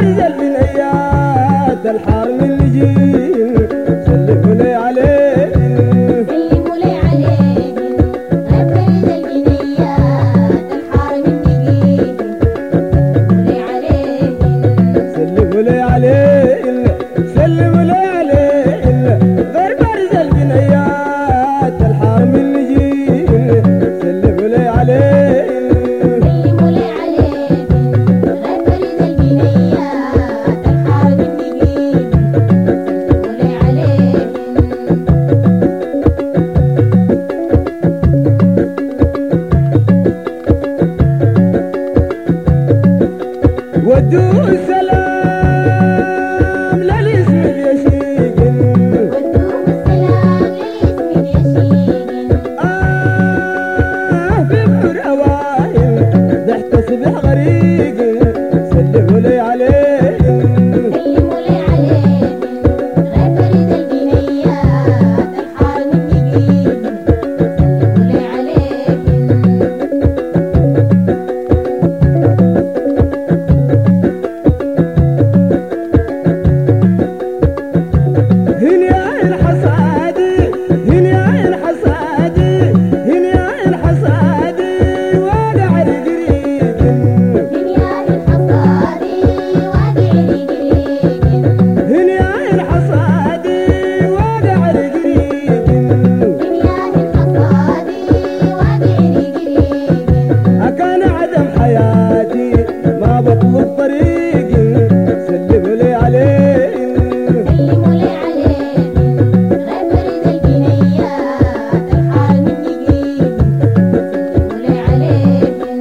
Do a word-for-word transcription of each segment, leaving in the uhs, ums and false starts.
غربارز البنيات الحار من نجيل سلموا لي عليه سلموا لي عليه غربارز البنيات الحار من نجيل سلموا لي عليه سلموا لي عليه غربارز البنيات الحار من نجيل سلموا لي عليه سلموا لي عليه غربارز البنيات الحار من نجيل سلموا لي عليه ودوا السلام للاسم اليشيق ودوا السلام للاسم اليشيق آه في بحر أوائل تحتسب غريق سلموا لي عليه سلموا لي عليه غربارز البنيات الحار من نجيل سلموا لي عليه هنيا الحصادي هنيا الحصادي هنيا الحصادي واقع القريب دنيا الحصادي واقع القريب هنيا الحصادي واقع القريب دنيا الحصادي واقع القريب أكان عدم حياتي ما بطلب طريقي سلموا لي عليه سلموا لي عليه غربارز البنيات الحار من نجيل سلموا لي عليه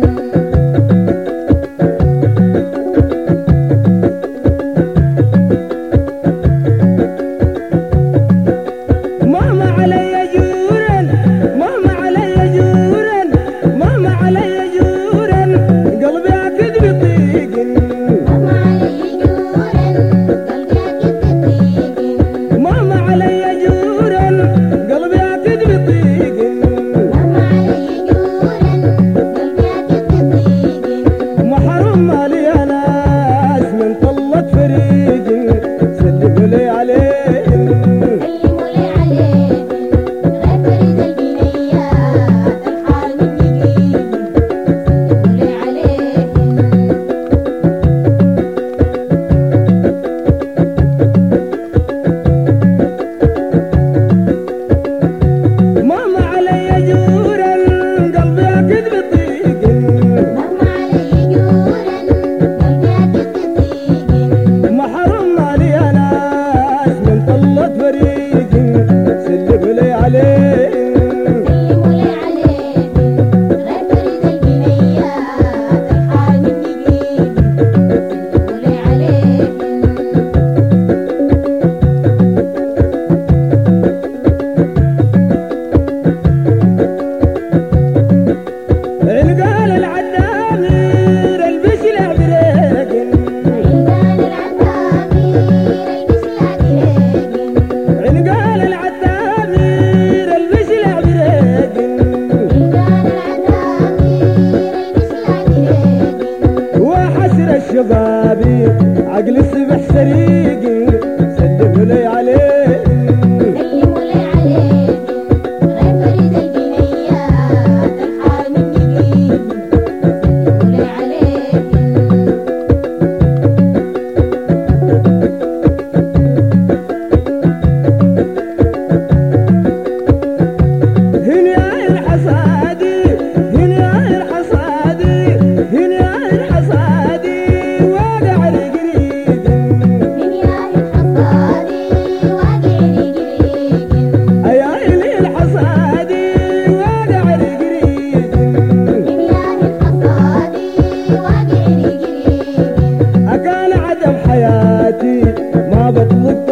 مهما علي جورا مهما علي جورا مهما علي جورا قلبي أكد بطيق مهما علي جورا قلبي أكد بطيق مهما علي جورا قلبي أكد بطيق مهما علي جورا قلبي أكد بطيق محروم مالي يا ناس من طلة فريق سلموا لي عليه سلموا لي عليه غربارز البنيات الحار من نجيل سلموا لي عليه مهما علي جورا قلبي أكد بطيق مهما علي جورا قلبي أكد بطيق محروم مالي يا ناس من طلة فريق سلموا لي عليه سلموا لي عليه غربارز البنيات الحار من نجيل سلموا لي عليه عنقال العدامير البشلة بريق عيدان العتامير البشلة بريق عنقال العدامير البشلة بريق عيدان العتامير البشلة بريق وحسر الشبابي عقل السبح سريق سلموا لي عليه سلموا لي عليه غربارز البنيات الحار من نجيل سلموا لي عليه هنيا الحصادي هنيا الحصادي هنيا الحصادي واقع القريب دنيا الحصادي واقع القريب يا إلي الحصادي واقع القريب دنيا الحصادي واقع القريب أكان عدم حياتي ما بطلب